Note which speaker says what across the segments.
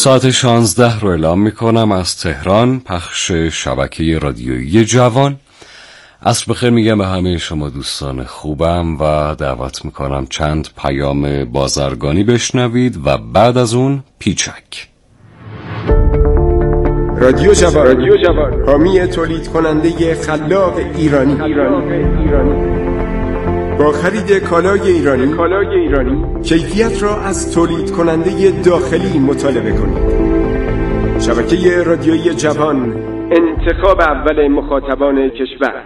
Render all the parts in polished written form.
Speaker 1: ساعت 16 رو اعلام میکنم از تهران، پخش شبکه رادیویی جوان. عصر بخیر میگم به همه شما دوستان خوبم و دعوت میکنم چند پیام بازرگانی بشنوید و بعد از اون پیچک.
Speaker 2: رادیو جوان، حامی تولید کننده خلاق ایرانی. با خرید کالای ایرانی کیفیت را از تولید کننده داخلی مطالبه کنید. شبکه رادیویی جوان، انتخاب اول مخاطبان کشور.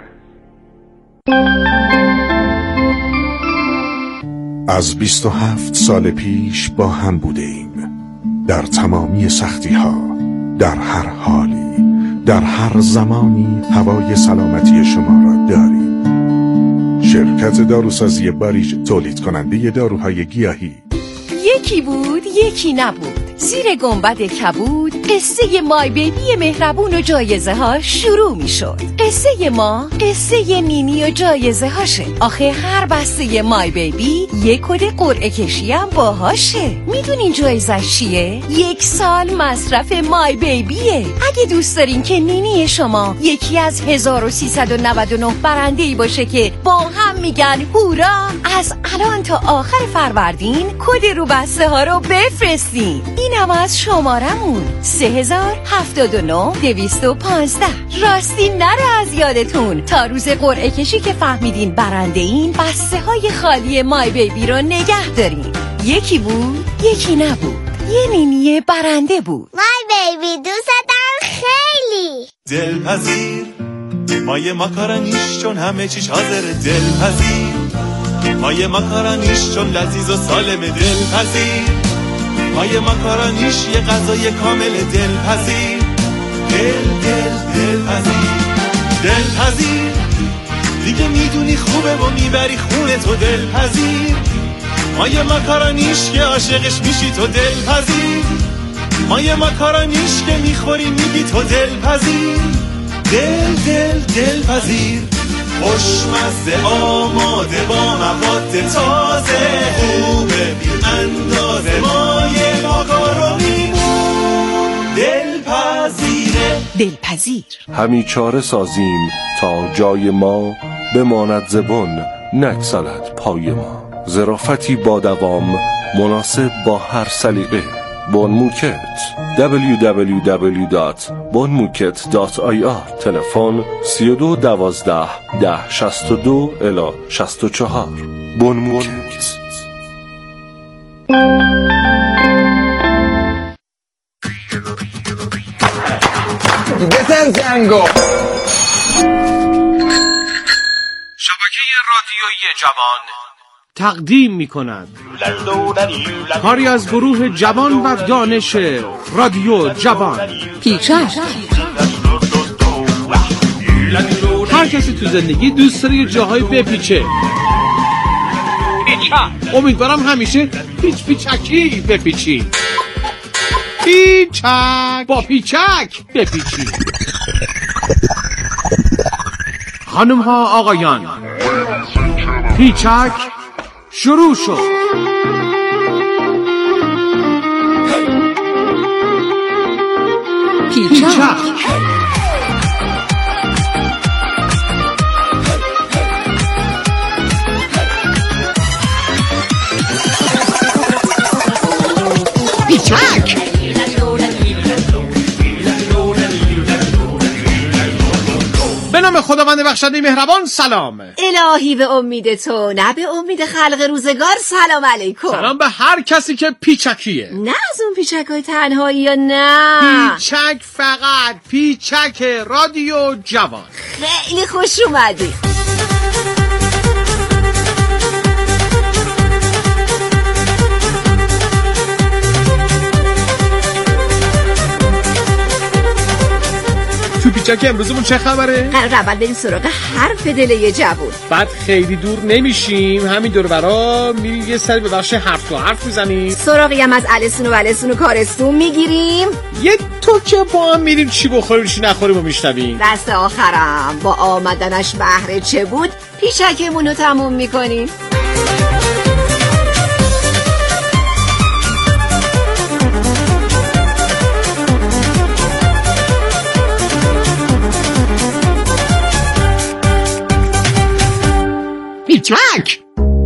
Speaker 3: از 27 سال پیش با هم بوده ایم، در تمامی سختی ها، در هر حالی، در هر زمانی هوای سلامتی شما را داریم. شرکت داروسازی باریج، تولید کننده داروهای گیاهی.
Speaker 4: یکی بود یکی نبود، زیر گنبد کبود قصه مای بیبی مهربون و جایزه ها شروع می شد. قصه ما قصه نینی و جایزه هاشه. آخه هر بسته مای بیبی یک کد قرعه کشی هم باهاشه. میدونین جایزش چیه؟ 1 سال مصرف مای بیبیه. اگه دوست دارین که نینی شما یکی از 1399 برنده‌ای باشه که با هم میگن هورا، از الان تا آخر فروردین کد رو بسته ها رو بفرستین. اینم از شمارمون 3079-215. راستی نره از یادتون تا روز قرعه کشی که فهمیدین برنده این بسته های خالی مای بیبی رو نگه دارین. یکی بود یکی نبود، یه نینی برنده بود.
Speaker 5: مای بیبی دوست دارم خیلی.
Speaker 6: دلپذیر مای ماکارونیش چون همه چیش حاضره. دلپذیر مای ماکارونیش چون لذیذ و سالمه. دلپذیر مای ماکارونیش یه غذای کامل. دلپذیر دلپذیر دیگه میدونی خوبه و میبری خونه تو. دلپذیر مای ماکارونیش که عاشقش میشی تو. دلپذیر مای ماکارونیش که میخوری میگی تو. دلپذیر دلپذیر خوشمزه آماده با مواد تازه، خوبه بی اندازه مای ماکارونیمون.
Speaker 4: دلپذیر
Speaker 7: همی چاره سازیم تا جای ما بماند زبون، نگسلد پای ما. ظرافتی با دوام مناسب با هر سلیقه. بونموکت www.bonmuket.ir. تلفن 3212-1062-64. بونموکت.
Speaker 8: بزن زنگو.
Speaker 9: شبکه رادیویی جوان تقدیم می کند کاری از گروه جوان و دانش رادیو جوان.
Speaker 4: پیچک.
Speaker 9: هر کسی تو زندگی دوست داره یه جاهای بپیچه. امیدوارم همیشه پیچکی بپیچی. پیچک با پیچک بپیچی. خانم ها آقایان، پیچک شروع شد. پیچک پیچک. به نام خداوند بخشنده مهربان سلام.
Speaker 4: الهی به امید تو، نه به امید خلق روزگار. سلام علیکم.
Speaker 9: سلام به هر کسی که پیچکیه.
Speaker 4: نه از اون پیچکای تنهایی یا نه،
Speaker 9: پیچک، فقط پیچک رادیو جوان.
Speaker 4: خیلی خوش اومدی.
Speaker 9: تو پیچک امروزمون چه خبره؟
Speaker 4: قرار اول بریم سراغ حرف دل یه جوون.
Speaker 9: بعد خیلی دور نمیشیم، همین دور برا میریم یه سری به بخش حرف تو حرف میزنیم.
Speaker 4: سراغی هم از الستون و ولستون و کارستون میگیریم.
Speaker 9: یه تو که با هم میریم چی بخوریم چی نخوریم و میشنویم.
Speaker 4: دست آخرم با آمدنش بهره چه بود پیچکمونو تموم میکنیم.
Speaker 2: پیچک.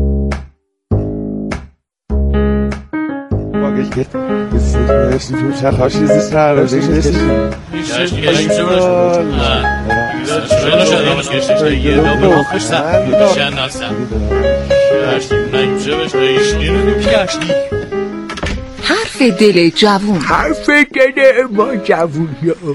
Speaker 4: حرف دل جوون.
Speaker 2: حرف دل ما جوون.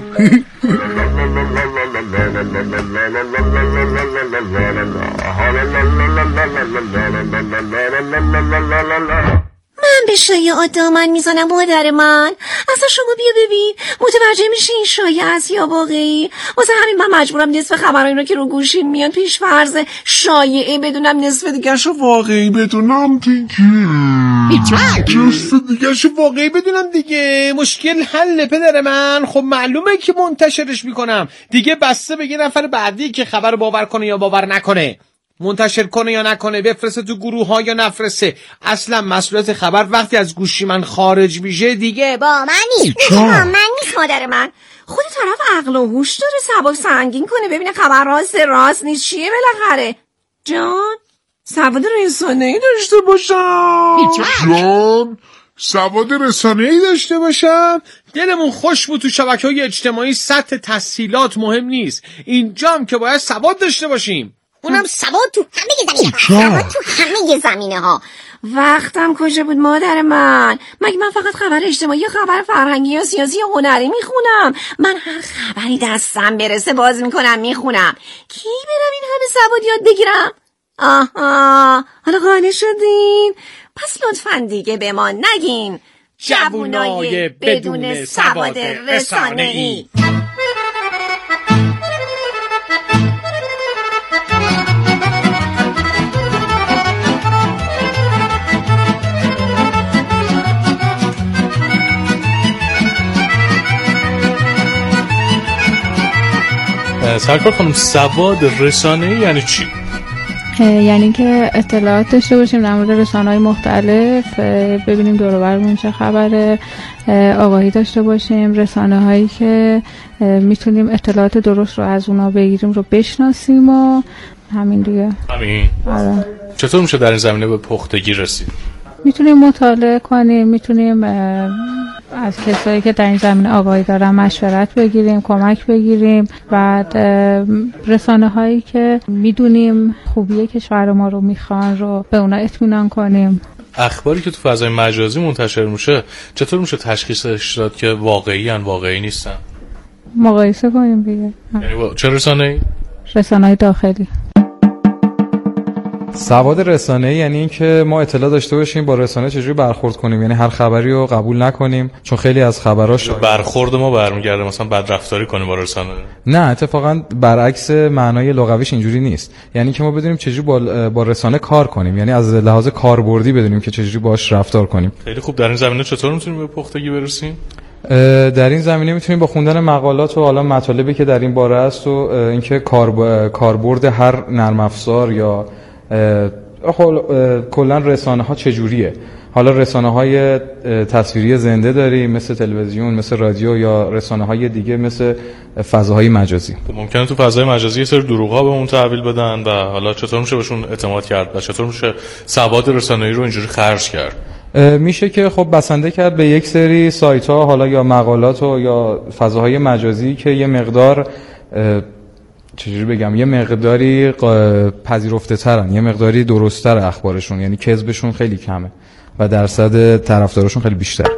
Speaker 5: من به شایعه آدامن میزنم مادر من. اصلا شما بیا ببین متوجه میشه این شایعه است یا واقعی. واسه همین من مجبورم نصف خبرایی رو که رو گوشیم میان پیش فرض شایعه بدونم، نصف دیگرشو واقعی بدونم دیگه.
Speaker 9: نصف دیگرشو واقعی بدونم دیگه. مشکل حل پدر من. خب معلومه که منتشرش میکنم دیگه، بسته به یه نفر بعدی که خبر رو باور کنه یا باور نکنه، منتشر کنه یا نکنه، بفرسته تو گروه ها یا نفرسته. اصلا مسئولیت خبر وقتی از گوشی من خارج میشه دیگه
Speaker 5: با من نیست. با من نیست مادر من. خود طرف عقل و هوش داره، سبک سنگین کنه ببینه خبر راست نیست چیه بالاخره. جان سواد رسانه‌ای داشته باشم.
Speaker 3: جان سواد رسانه‌ای داشته باشم.
Speaker 9: دلمون خوش بود تو شبکه‌های اجتماعی سطح تسهیلات مهم نیست، اینجام که باید سواد داشته باشیم.
Speaker 5: اونم سواد تو همه زمینه ها. سواد تو همه زمینه ها. وقتم کجا بود مادر من؟ مگه من فقط خبر اجتماعی یا خبر فرهنگی یا سیاسی یا هنری میخونم؟ من هر خبری دستم برسه باز میکنم میخونم. کی برم این همه سواد یاد بگیرم؟ آها حالا قانع شدین؟ پس لطفاً دیگه به ما نگین جوونای بدون سواد رسانه‌ای.
Speaker 6: سرکار خانم سواد رسانه‌ای یعنی چی؟
Speaker 10: یعنی که اطلاعات داشته باشیم در مورد رسانه‌های مختلف، ببینیم دور و برمون چه خبره، آگاهی داشته باشیم، رسانه‌هایی که میتونیم اطلاعات درست رو از اونا بگیریم رو بشناسیم و همین دیگه.
Speaker 6: همین؟
Speaker 10: آره.
Speaker 6: چطور میشه در این زمینه به پختگی رسید؟
Speaker 10: میتونیم مطالعه کنیم، میتونیم از کسایی که در این زمینه آگاهی دارن مشورت بگیریم، کمک بگیریم. بعد رسانه هایی که میدونیم خوبیه کشور ما رو میخوان رو به اونا اطمینان کنیم.
Speaker 6: اخباری که تو فضای مجازی منتشر میشه چطور میشه تشخیصش داد که واقعی ان واقعی نیستن؟
Speaker 10: مقایسه کنیم دیگه.
Speaker 6: یعنی چه رسانه‌ای؟
Speaker 10: رسانه‌های داخلی.
Speaker 11: سواد رسانه‌ای یعنی این که ما اطلاع داشته باشیم با رسانه چجوری برخورد کنیم، یعنی هر خبری رو قبول نکنیم، چون خیلی از خبراش
Speaker 6: برخورد ما برمیگرده مثلا بدرفتاری کنیم با رسانه.
Speaker 11: نه اتفاقا برعکس معنای لغویش اینجوری نیست، یعنی که ما بدونیم چجوری با رسانه کار کنیم، یعنی از لحاظ کاربردی بدونیم که چجوری باهاش رفتار کنیم.
Speaker 6: خیلی خوب. در این زمینه چطور میتونیم به پختگی برسیم؟
Speaker 11: در این زمینه میتونیم با خوندن مقالات و حالا مطالبی که در این باره است و اینکه کاربرد هر نرم افزار یا کلا رسانه ها چجوریه. حالا رسانه های تصویری زنده داریم مثل تلویزیون، مثل رادیو، یا رسانه های دیگه مثل فضاهای مجازی.
Speaker 6: ممکنه تو فضای مجازی یه سری دروغ‌ها بهمون تحویل بدن و حالا چطور میشه بهشون اعتماد کرد و چطور میشه سواد رسانه‌ای رو اینجوری خرج کرد؟
Speaker 11: میشه که خب بسنده کرد به یک سری سایت ها حالا یا مقالات و یا فضاهای مجازی که یه مقدار چجوری بگم، یه مقداری پذیرفته ترن، یه مقداری درست تر اخبارشون، یعنی کذبشون خیلی کمه و درصد طرفدارشون خیلی بیشتر.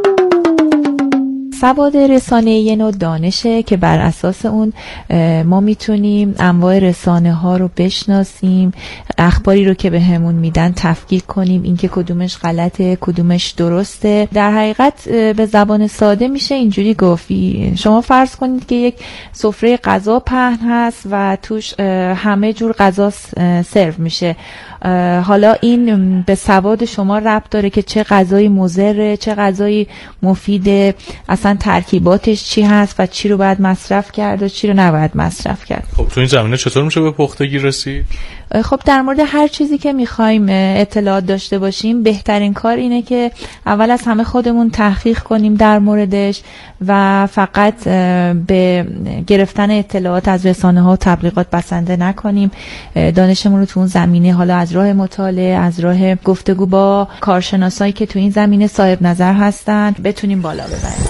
Speaker 12: سواد رسانه‌ای یه نوع دانشه که بر اساس اون ما میتونیم انواع رسانه ها رو بشناسیم، اخباری رو که به همون میدن تفکیک کنیم، اینکه کدومش غلطه کدومش درسته. در حقیقت به زبان ساده میشه اینجوری گفتی، شما فرض کنید که یک سفره غذا پهن هست و توش همه جور غذا سرو میشه. حالا این به سواد شما ربط داره که چه غذایی مضره چه غذایی مفیده، اصلا اصلا ترکیباتش چی هست و چی رو باید مصرف کرد و چی رو نباید مصرف کرد.
Speaker 13: خب تو این زمینه چطور میشه به پختگی رسید؟
Speaker 12: خب در مورد هر چیزی که میخوایم اطلاعات داشته باشیم بهترین کار اینه که اول از همه خودمون تحقیق کنیم در موردش و فقط به گرفتن اطلاعات از رسانه‌ها و تبلیغات بسنده نکنیم. دانشمون رو تو اون زمینه حالا از راه مطالعه، از راه گفتگو با کارشناسایی که تو این زمینه صاحب نظر هستن بتونیم بالا ببریم.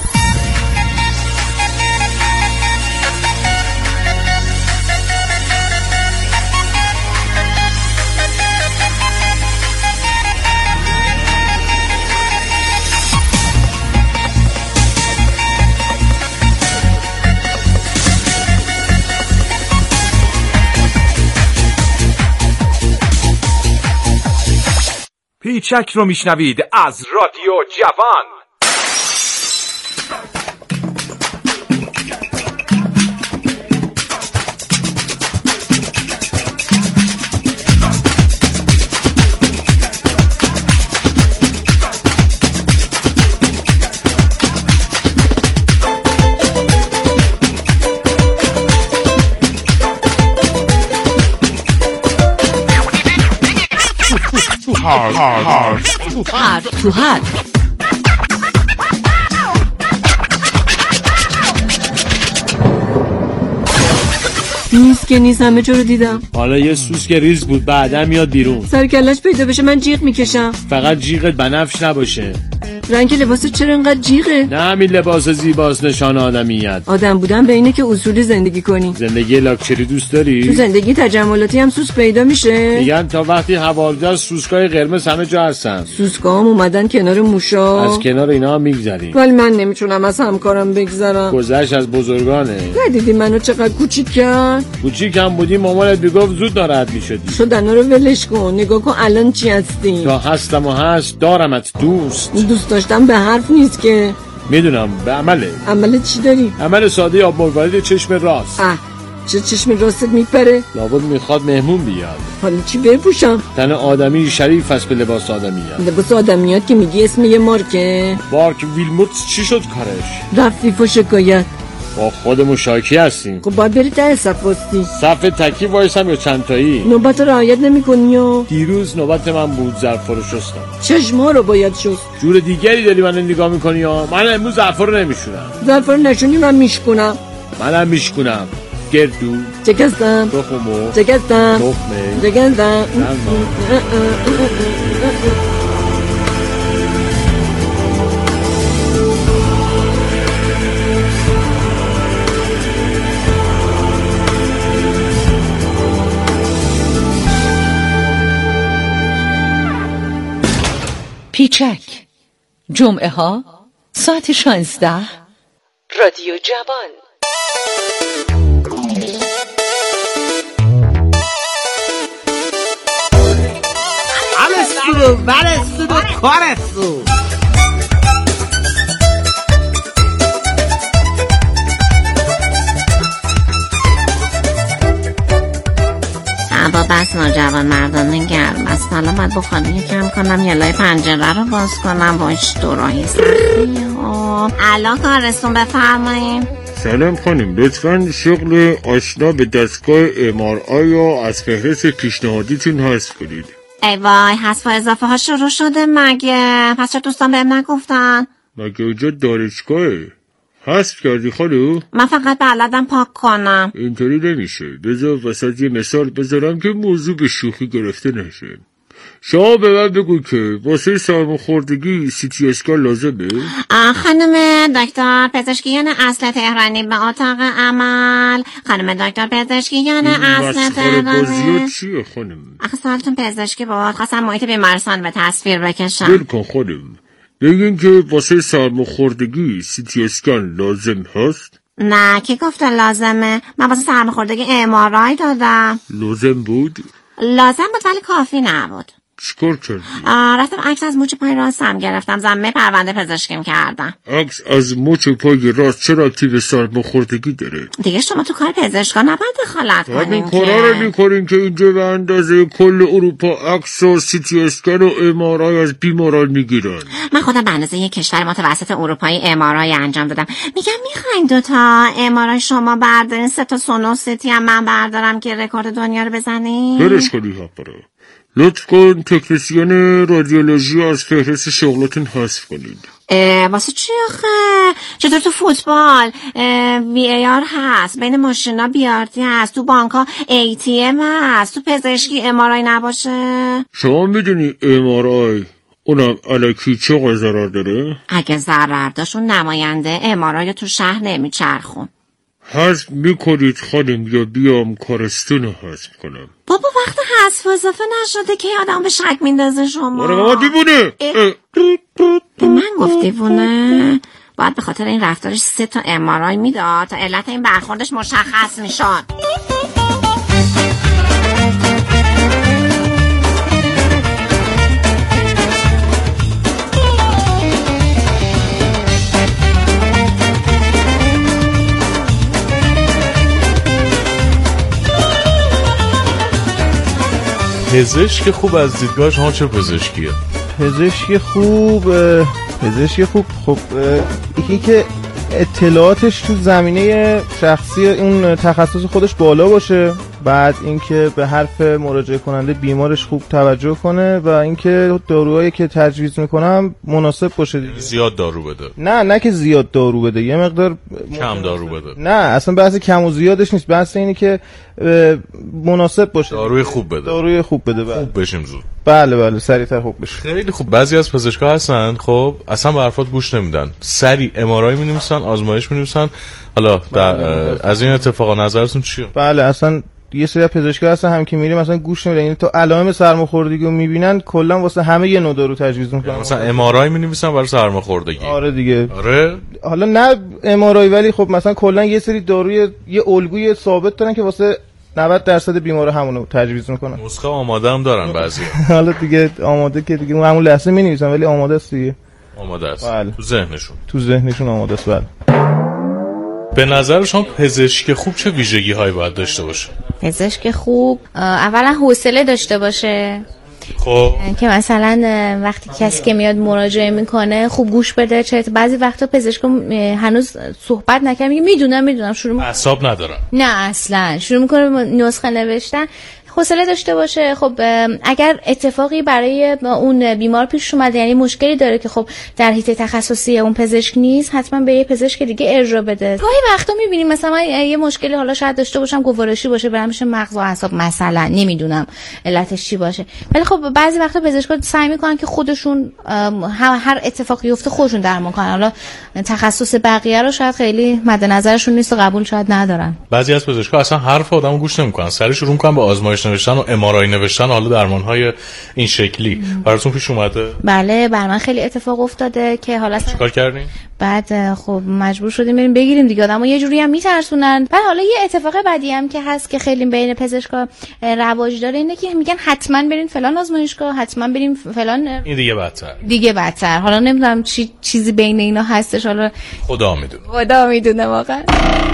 Speaker 14: پیچک رو میشنوید از رادیو جوان.
Speaker 5: تو هر نیست که نیست، همه جا رو دیدم.
Speaker 9: حالا یه سوس که ریز بود بعدا میاد بیرون.
Speaker 5: سر کلش پیدا بشه من جیغ میکشم.
Speaker 9: فقط جیغت بنفش نباشه.
Speaker 5: رنگ لباس چرا انقدر جیغه؟
Speaker 9: نه همین لباس زیباست نشان آدمیت.
Speaker 5: آدم بودن به اینه که اصولی زندگی کنی.
Speaker 9: زندگی لاکچری دوست داری؟
Speaker 5: تو زندگی تجملاتی هم سوس پیدا میشه؟
Speaker 9: میگن تا وقتی هوادار سوسکای قرمز همه جا هستن.
Speaker 5: سوسکام اومدن کنار موشا.
Speaker 9: از کنار اینا هم میگذریم.
Speaker 5: ولی من نمیتونم از همکارم بگذرم.
Speaker 9: گذشت از بزرگانه.
Speaker 5: ندیدی منو چقدر کوچیک کرد؟
Speaker 9: کوچیکم بودی مامانت میگفت زود ناراحت میشدی.
Speaker 5: شدنا رو ولش کن، نگاه کن الان چی هستی.
Speaker 9: تا هستم و هست دارمت دوست
Speaker 5: داشتم به حرف نیست که.
Speaker 9: میدونم به عمله.
Speaker 5: عمله چی داری؟
Speaker 9: عمل ساده آب مروارید چشم راست.
Speaker 5: چه چشم راستت میپره؟
Speaker 9: لابد میخواد مهمون بیاد.
Speaker 5: حالا چی بپوشم؟
Speaker 9: تن آدمی شریف است به لباس آدمیت.
Speaker 5: لباس آدمیات که میگی اسم یه مارکه؟
Speaker 9: مارک ویلموتس چی شد کارش؟
Speaker 5: رفت فیفا شکایت.
Speaker 9: با خودمون شاکی هستیم.
Speaker 5: خب باید بری ته صف واستی.
Speaker 9: صف تکی وایسم یا چند تایی؟
Speaker 5: نوبت رو رعایت نمی‌کنی یا؟
Speaker 9: دیروز نوبت من بود ظرف رو شستم.
Speaker 5: چشما رو باید شست.
Speaker 9: جور دیگری داری من نگاه می‌کنی یا؟ من امروز ظرف رو نمیشونم.
Speaker 5: ظرف رو نشونی من میشکنم.
Speaker 9: منم میشکنم. گردو
Speaker 5: چکستم
Speaker 9: تخمو
Speaker 5: چکستم
Speaker 9: تخمه
Speaker 5: چکستم.
Speaker 4: پیچک جمعه ها ساعت 16 رادیو جوان.
Speaker 15: Valestudo, Coresu.
Speaker 5: هوا بس ناجوان مردانه گرم است. حالا باید بخوابی کم کنم یه لای پنجره رو باز کنم. باش دوراهی سختی ها. الان کارستون بفرماییم.
Speaker 16: سلام خانم، لطفاً شغل آشنا به دستگاه MRI رو از فهرست پیشنهادیتون حذف کنید.
Speaker 5: ای وای، حذف و اضافه ها شروع شده مگه؟ پس چرا دوستان بهم نگفتن؟
Speaker 16: مگه اونجا دانشگاهه؟ حذف کردی خانم؟
Speaker 5: من فقط بلدم پاک کنم.
Speaker 16: اینطوری نمیشه. بذار وسط یه مثال بذارم که موضوع به شوخی گرفته نشه. شما به من بگو که واسه سرماخوردگی CT اسکن لازمه؟
Speaker 5: خانم دکتر پزشکیان اصل تهرانی به اتاق عمل. خانم دکتر پزشکیان اصل تهرانی.
Speaker 16: بازیات چیه خانم؟
Speaker 5: آخه سالتون پزشکی بود، خواستم محیط بیمارستان به تصویر بکشم.
Speaker 16: ول کن خانم. بگین که واسه سرماخوردگی CT اسکن لازم هست؟
Speaker 5: نه کی گفته لازمه؟ من واسه سرماخوردگی MRI دادم.
Speaker 16: لازم بود؟
Speaker 5: لازم بود ولی کافی نبود.
Speaker 16: چیکار کردی؟
Speaker 5: رفتم عکس از مچ پای راستم گرفتم، ضمه پرونده پزشکیم کردم.
Speaker 16: عکس از مچ پای راست چرا ربطی به سرماخوردگی داره؟
Speaker 5: دیگه شما تو کار پزشکا نباید دخالت کنین.
Speaker 16: این کارا رو میکنین که اینجا به اندازه کل اروپا عکس و سیتی اسکن و ام‌آرآی از بیماران میگیرن.
Speaker 5: من خودم به اندازه یک کشور متوسط اروپایی ام‌آرآی انجام دادم. میگم میخواین 2 تا ام‌آرآی شما بردارین، 3 تا سونوسیتی هم من بردارم که رکورد دنیا رو بزنین.
Speaker 16: برش کنی حقره. لطف کن تکنسین رادیولوژی از فهرست شغلاتون حذف کنید.
Speaker 5: واسه چی آخه؟ چطور تو فوتبال VAR هست، بین ماشینا BRT هست، تو بانک‌ها ATM هست، تو پزشکی ام‌آرآی نباشه؟
Speaker 16: شما میدونی ام‌آرآی اونم الکی چه ضرر داره؟
Speaker 5: اگه ضرر داشت اون نماینده ام‌آرآی تو شهر نمیچرخون.
Speaker 16: حذف میکنید خانم یا بیام کارستون رو حذف کنم؟
Speaker 5: بابا وقت حذف اضافه نشده که آدم به شک میندازه شما.
Speaker 16: آره بابا دیوونه.
Speaker 5: به من گفت دیوونه؟ باید به خاطر این رفتارش 3 تا ام‌آرآی میداد تا علت این برخوردش مشخص میشد.
Speaker 13: پزشک خوب از دیدگاه شما چه پزشکیه؟
Speaker 17: پزشک خوب خب یکی که اطلاعاتش تو زمینه شخصی اون تخصص خودش بالا باشه، بعد اینکه به حرف مراجعه کننده بیمارش خوب توجه کنه و اینکه داروهایی که تجویز میکنم مناسب باشه دیگه.
Speaker 13: زیاد دارو بده؟
Speaker 17: نه که زیاد دارو بده، یه مقدار
Speaker 13: کم دارو بده.
Speaker 17: نه اصلا بحث کم و زیادش نیست، بحث اینه که مناسب باشه.
Speaker 13: داروی خوب بده.
Speaker 17: داروی خوب بده. بله.
Speaker 13: خوب بشیم زود.
Speaker 17: بله سریعتر خوب بشه.
Speaker 13: خیلی خوب. بعضی از پزشکا هستن خب اصلا به حرفات گوش نمیدن، سریع ام‌آرآی می‌نویسن، آزمایش می‌نویسن. حالا از این اتفاقا نظرتون چیه؟
Speaker 17: بله اصلا یه سری پزشکا هستن هم که میریم مثلا گوش نمیدن، یعنی تو علائم سرماخوردگی رو میبینن کلا واسه همه یه نوع دارو تجویز میکنن.
Speaker 13: مثلا ام‌آرآی مینویسن برای سرماخوردگی.
Speaker 17: آره دیگه.
Speaker 13: آره
Speaker 17: حالا نه ام‌آرآی ولی خب مثلا کلا یه سری داروی یه الگوی ثابت دارن که واسه 90% بیمارا همونو تجویز میکنن.
Speaker 13: نسخه آماده هم دارن بعضی.
Speaker 17: حالا دیگه آماده که دیگه همون لحظه مینویسن ولی آماده است دیگه.
Speaker 13: آماده است.
Speaker 17: بله.
Speaker 13: تو ذهنشون
Speaker 17: آماده است. بله.
Speaker 13: به نظر شما پزشک خوب چه ویژگی هایی باید داشته باشه؟
Speaker 18: پزشک خوب اولا حوصله داشته باشه،
Speaker 13: خب
Speaker 18: که مثلا وقتی کسی که میاد مراجعه میکنه خوب گوش بده. چه بعضی وقتا پزشک هنوز صحبت نکنه میگه میدونم شروع
Speaker 13: اعصاب ندارن.
Speaker 18: نه اصلا شروع میکنه نسخه نوشتن. حوصله داشته باشه. خب اگر اتفاقی برای اون بیمار پیش اومده، یعنی مشکلی داره که خب در حیطه تخصصی اون پزشک نیست، حتما به یه پزشک دیگه ارجاع بده. گاهی وقتا میبینیم مثلا یه مشکلی حالا شاید داشته باشم گوارشی باشه، برام میشه مغز و اعصاب مثلا، نمیدونم علتش چی باشه، ولی خب بعضی وقتا پزشکا سعی میکنن که خودشون هر اتفاقی بیفته خودشون درمان کنن. حالا تخصص بقیه رو شاید خیلی مد نظرشون نیست و قبول شاید ندارن.
Speaker 13: بعضی از پزشکا اصلا حرف آدمو گوش نمیکنن، سری شروع میکنن به آزمایش نوشتن و ام‌آرآی نوشتن، حالا درمان‌های این شکلی. براتون پیش اومده؟
Speaker 18: بله بر من خیلی اتفاق افتاده که حالا
Speaker 13: چیکار کردین؟
Speaker 18: بعد خب مجبور شدیم بریم بگیریم دیگه، آدمو یه جوری هم میترسونن. بعد حالا یه اتفاق بعدی هم که هست که خیلی بین پزشکا رواج داره اینه که میگن حتما برین فلان آزمایشگاه، حتما بریم فلان.
Speaker 13: این دیگه بدتر.
Speaker 18: حالا نمیدونم چیزی بین اینا هستش، حالا خدا میدونه واقعا.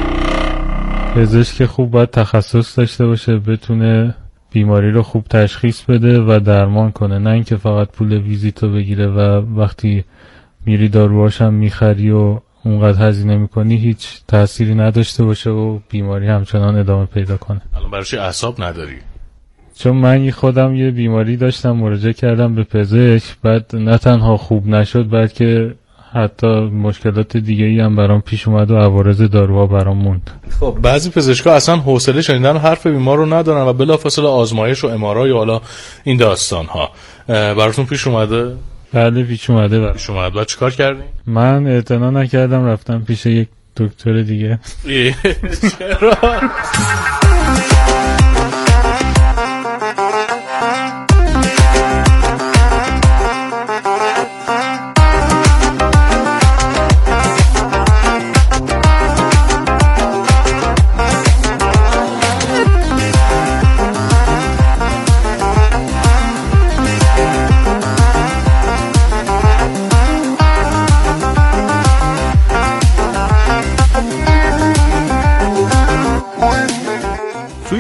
Speaker 11: پزشک خوب باید تخصص داشته باشه، بتونه بیماری رو خوب تشخیص بده و درمان کنه، نه اینکه فقط پول ویزیتو بگیره و وقتی میری داروهاش هم میخری و اونقدر هزینه میکنی هیچ تأثیری نداشته باشه و بیماری همچنان ادامه پیدا کنه.
Speaker 13: الان براش اعصاب نداری؟
Speaker 11: چون من خودم یه بیماری داشتم، مراجعه کردم به پزشک، بعد نه تنها خوب نشد بلکه حتی مشکلات دیگه‌ای هم برام پیش اومد و عوارض داروها برام موند.
Speaker 13: خب بعضی پزشکا اصلا حوصله شنیدن حرف بیمار رو ندارن و بلافاصله آزمایش و ام‌آرآی و حالا این داستان‌ها. براتون پیش اومده؟
Speaker 11: بله پیش اومده.
Speaker 13: بعد چیکار کردین؟
Speaker 11: من اعتنا نکردم، رفتم پیش یک دکتر دیگه.
Speaker 13: چرا؟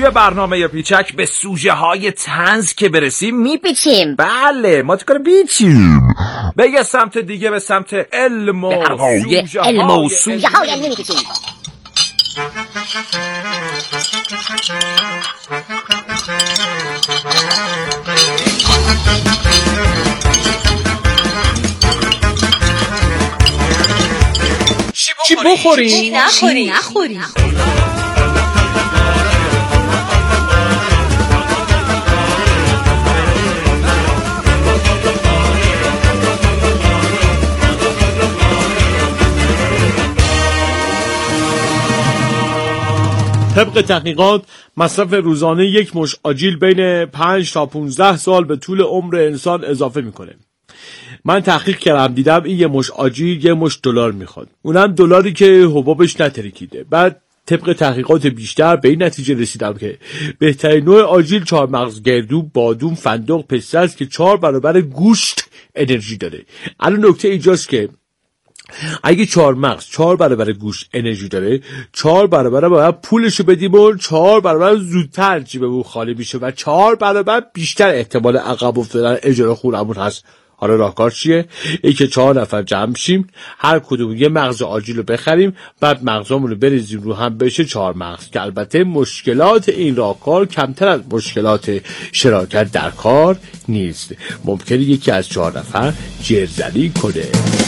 Speaker 14: توی برنامه پیچک به سوژه های طنز که برسیم
Speaker 5: میپیچیم.
Speaker 14: بله ما تو کار پیچیم به یه سمت دیگه، به سمت علم و سوژه های علمی میپیچیم.
Speaker 9: چی بخوریم؟
Speaker 4: نخوریم.
Speaker 9: طبق تحقیقات مصرف روزانه یک مش آجیل بین 5 تا 15 سال به طول عمر انسان اضافه میکنه. من تحقیق کردم دیدم این یه مش آجیل یه مش دلار میخواد، اونم دلاری که حبابش نترکیده. بعد طبق تحقیقات بیشتر به این نتیجه رسیدم که بهترین نوع آجیل 4 مغز گردو، بادوم، فندق، پسته است که 4 برابر گوشت انرژی داره. الان نکته اینجاست که اگه 4 مغز 4 برابر گوشت انرژی داره، 4 برابر باید پولشو بدیم و 4 برابر زودتر جیبمون خالی میشه و 4 برابر بیشتر احتمال عقب افتادن اجاره خونمون هست. حالا راهکار چیه؟ ای که 4 نفر جمع شیم، هر کدوم یه مغز آجیل رو بخریم، بعد مغزامون رو بریزیم رو هم بشه 4 مغز، که البته مشکلات این راهکار کمتر از مشکلات شراکت در کار نیست. ممکنه یکی از 4 نفر جرزنی کنه.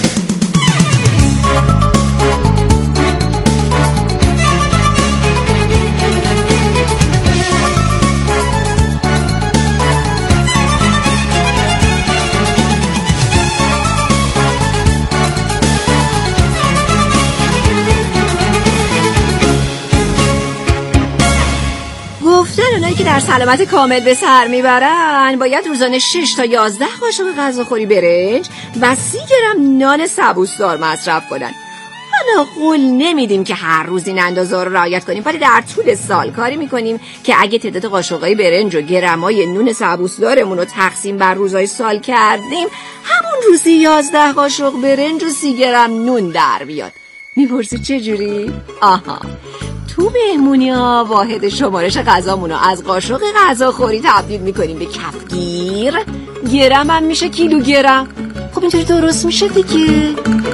Speaker 5: گفتن اونایی که در سلامت کامل به سر میبرن باید روزانه 6 تا 11 قاشق غذاخوری برنج و 30 گرم نان سبوسدار مصرف کنن. حالا قول نمیدیم که هر روز این اندازه رو رعایت کنیم، ولی در طول سال کاری میکنیم که اگه تعداد قاشقای برنج و گرمای نون سبوسدارمون رو تقسیم بر روزهای سال کردیم، همون روزی 11 قاشق برنج و 30 گرم نون در بیاد. میپرسی چجوری؟ آها، تو مهمونی‌ها واحد شمارش غذامونو از قاشق غذاخوری تبدیل میکنیم به کفگیر، گرم هم میشه کیلوگرم. خب اینطوری درست میشه دیگه.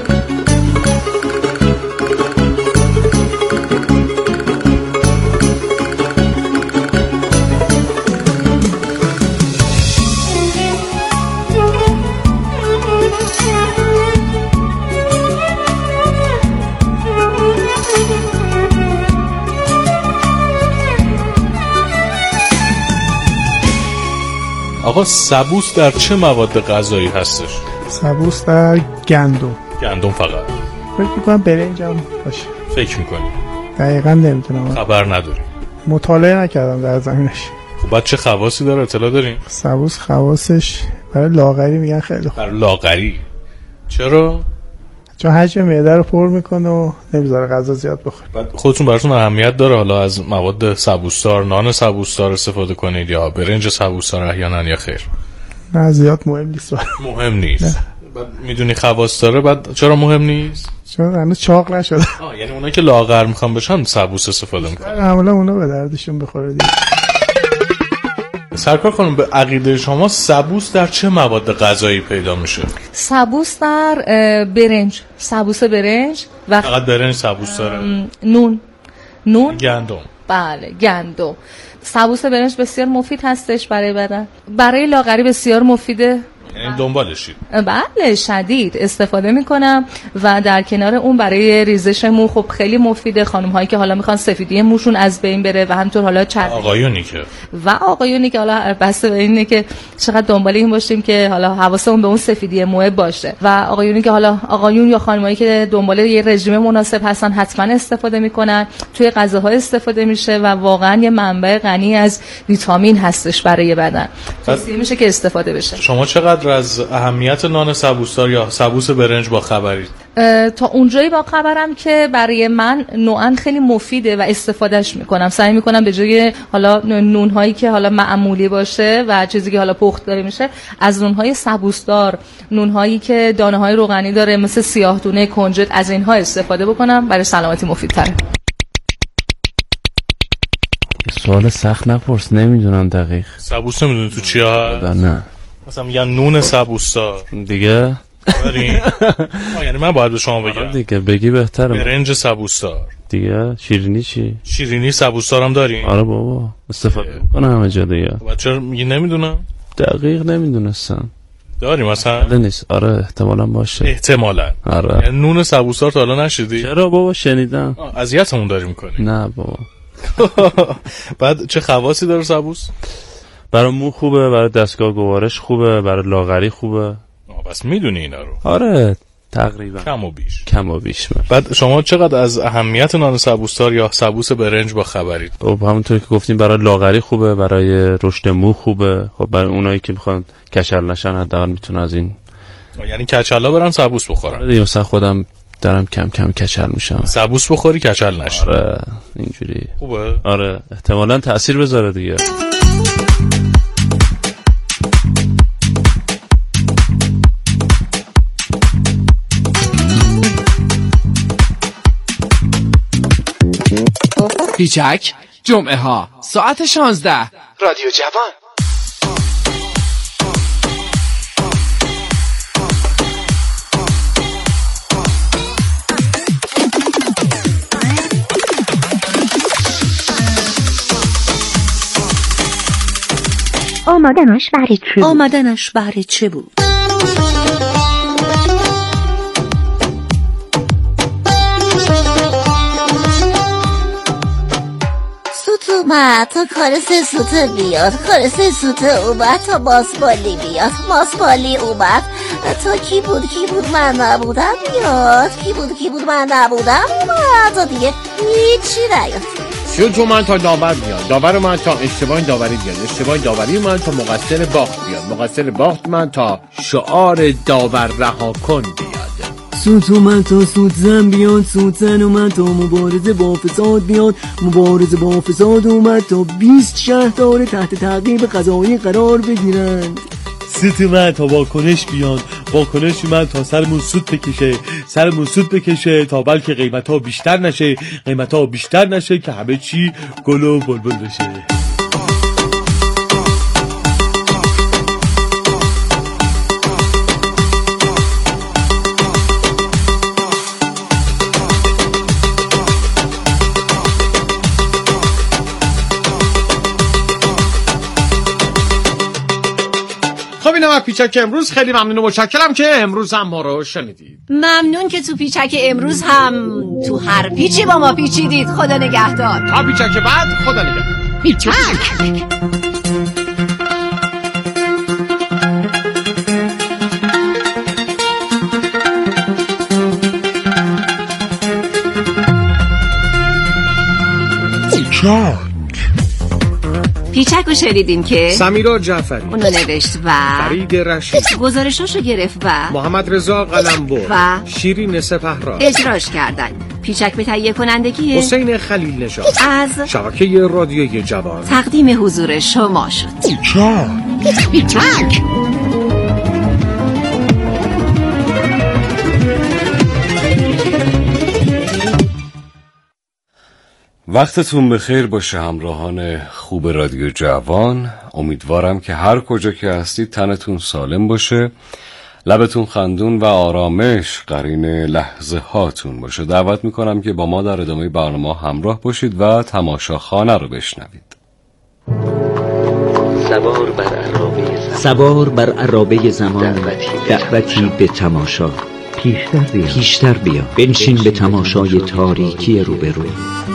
Speaker 13: آقا سبوس در چه مواد غذایی هستش؟
Speaker 17: سبوس در گندم
Speaker 13: فقط؟
Speaker 17: فکر میکنم برنج هم باشه.
Speaker 13: فکر میکنی؟
Speaker 17: دقیقا نمیتونم،
Speaker 13: خبر نداری؟
Speaker 17: مطالعه نکردم در زمینش.
Speaker 13: خب بعد چه خواصی داره، اطلاع دارین؟
Speaker 17: سبوس خواصش برای لاغری میگن خیلی خوب.
Speaker 13: برای لاغری؟ چرا؟
Speaker 17: چون حجم معده رو پر میکنه و نمیذاره غذا زیاد بخورید.
Speaker 13: بعد خودتون براتون اهمیت داره حالا از مواد سبوسدار، نان سبوسدار استفاده کنید یا برنج سبوسدار احیانا یا خیر؟
Speaker 17: نه زیاد مهم نیست.
Speaker 13: مهم نیست. بعد میدونی خواص داره، بعد چرا مهم نیست؟
Speaker 17: چون هنوز چاق نشده.
Speaker 13: یعنی اونایی که لاغر میخوان بشن سبوس استفاده میکنن.
Speaker 17: معمولا اونا به دردشون بخوره دیگه.
Speaker 13: سرکار خانم، به عقیده شما سبوس در چه مواد غذایی پیدا میشه؟
Speaker 12: سبوس در برنج، سبوس برنج و
Speaker 13: فقط برنج سبوس داره؟
Speaker 12: نون
Speaker 13: گندم.
Speaker 12: بله گندم. سبوس برنج بسیار مفید هستش برای بدن، برای لاغری بسیار مفیده.
Speaker 13: یعنی دنبالشید؟
Speaker 12: بله شدید استفاده میکنم و در کنار اون برای ریزش مو خب خیلی مفیده. خانم هایی که حالا میخوان سفیدی موشون از بین بره و همینطور حالا آقایونی که حالا بسته به اینه که چقدر دنبال این باشیم که حالا حواسمون به اون سفیدی مو باشه و آقایونی که حالا آقایون یا خانمایی که دنبال یه رژیم مناسب هستن حتما استفاده میکنن. توی غذاها استفاده میشه و واقعا یه منبع غنی از ویتامین هستش برای بدن. توصیه میشه که استفاده بشه.
Speaker 13: شما چقدر از اهمیت نان سبوسدار یا سبوس برنج با خبرید؟
Speaker 12: تا اونجایی با خبرم که برای من نوعاً خیلی مفیده و استفادهش میکنم. سعی میکنم به جای حالا نونهایی که حالا معمولی باشه و چیزی که حالا پخت داره میشه، از نونهای سبوسدار، نونهایی که دانه های روغنی داره مثل سیاه دونه، کنجد، از اینها استفاده بکنم. برای سلامتی مفیدتره.
Speaker 11: سوال سخت نپرس، نمیدونم دقیق.
Speaker 13: سبوس نمیدونی تو چی هست؟
Speaker 11: نه
Speaker 13: مثلا میگن نون سبوسدار
Speaker 11: دیگه.
Speaker 13: یعنی من باید به شما بگم
Speaker 11: دیگه بگی بهتره.
Speaker 13: برنج سبوسدار
Speaker 11: دیگه. شیرینی چی؟
Speaker 13: شیرینی سبوسدار هم داریم.
Speaker 11: آره بابا استفاده میکنه همه جا دیگه.
Speaker 13: چرا میگی نمیدونم؟
Speaker 11: دقیق نمیدونستم.
Speaker 13: داریم مثلا؟
Speaker 11: نیست. آره احتمالاً باشه.
Speaker 13: احتمالاً.
Speaker 11: آره.
Speaker 13: یعنی نون سبوسدار تا حالا نشدی؟
Speaker 11: چرا بابا شنیدم.
Speaker 13: اذیتمون داری میکنی.
Speaker 11: نه بابا.
Speaker 13: بعد چه خواصی داره سبوس؟
Speaker 11: برای مو خوبه، برای دستگاه گوارش خوبه، برای لاغری خوبه.
Speaker 13: بس میدونی اینا رو.
Speaker 11: آره تقریبا کم و بیش.
Speaker 13: بعد شما چقدر از اهمیت نان سبوسدار یا سبوس برنج با خبرید؟
Speaker 11: خب همونطور که گفتیم برای لاغری خوبه، برای رشد مو خوبه. خب برای اونایی که میخوان کچل نشن حداقل میتونه از این،
Speaker 13: یعنی کچلا برن سبوس بخورن.
Speaker 11: دیگه مثلا خودم دارم کم کم کچل میشم.
Speaker 13: سبوس بخوری کچل نشی.
Speaker 11: آره اینجوری
Speaker 13: خوبه.
Speaker 11: آره احتمالاً تأثیر بذاره دیگه.
Speaker 19: پیچک جمعه ها ساعت 16 رادیو جوان.
Speaker 4: آمدنش برای چه بود؟
Speaker 5: اومد تا کار سه سوته بیاد، کار سه سوته اومد تا ماسپالی بیاد، ماسپالی اومد تا کی بود من نبودم بیاد، کی بود من نبودم اومد تا دیگه هیچی نیاد.
Speaker 9: 30 تومن تا داور بیاد، داور من تا اشتباه داوری بیاد، اشتباه داوری من تا مقصر باخت بیاد، مقصر باخت من تا شعار داور رها کن بیاد.
Speaker 20: سوت اومد تا سوت زن بیاد، سوت زن اومد تا مبارزه با فساد بیاد، مبارزه با فساد اومد تا 20 شهردار تحت تعقیب قضایی قرار بگیرند.
Speaker 21: سوت اومد تا واکنش بیاد، واکنش اومد تا سرمون سود بکشه تا بلکه قیمتا بیشتر نشه که همه چی گل و بلبل بشه.
Speaker 9: پیچک امروز خیلی ممنون و متشکرم که امروز هم ما رو شنیدید.
Speaker 4: ممنون که تو پیچک امروز هم تو هر پیچی با ما پیچیدید. خدا نگهدار.
Speaker 9: تا پیچک بعد خدا نگهدار.
Speaker 4: پیچک. پیچک رو شنیدین که
Speaker 9: سمیرا جعفری
Speaker 4: اونو نوشت و
Speaker 9: فرید رشید
Speaker 4: گزارشاشو گرفت و
Speaker 9: محمد رضا قلمبر
Speaker 4: و
Speaker 9: شیرین سپهرا
Speaker 4: اجراش کردن. پیچک به تهیه کنندگی
Speaker 9: حسین خلیل نژاد
Speaker 4: از
Speaker 9: شبکه رادیوی جوان
Speaker 4: تقدیم حضور شما شد. پیچک.
Speaker 1: وقتتون بخیر باشه همراهان خوب رادیو جوان. امیدوارم که هر کجا که هستید تنتون سالم باشه، لبتون خندون و آرامش قرین لحظه هاتون باشه. دعوت میکنم که با ما در ادامه برنامه همراه باشید و تماشاخانه رو بشنوید.
Speaker 22: سوار بر عرابه زمان، دعوتی به تماشا. پیشتر بیا بنشین به تماشای تاریکی روبروی.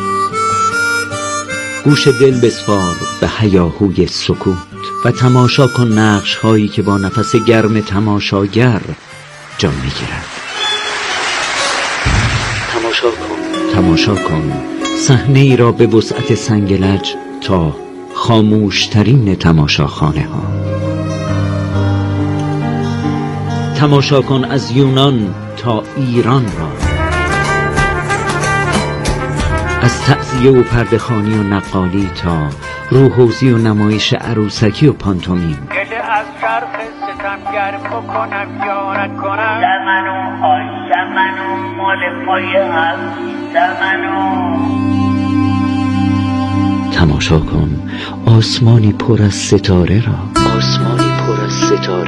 Speaker 22: گوش دل بسپار به هیاهوی سکوت و تماشا کن نقش هایی که با نفس گرم تماشاگر جان میگیرد. تماشا کن صحنه ای را به وسعت سنگلج تا خاموشترین تماشاخانه ها. تماشا کن از یونان تا ایران را، از تعزیه و پرده‌خوانی و نقالی تا روحوزی و نمایش عروسکی و پانتومیم.
Speaker 23: گله از شرق ستمگر بکنم یا نکنم، دمنو مال پای هست دمنو.
Speaker 22: تماشا کن آسمانی پر از ستاره را. آسمانی پر از ستاره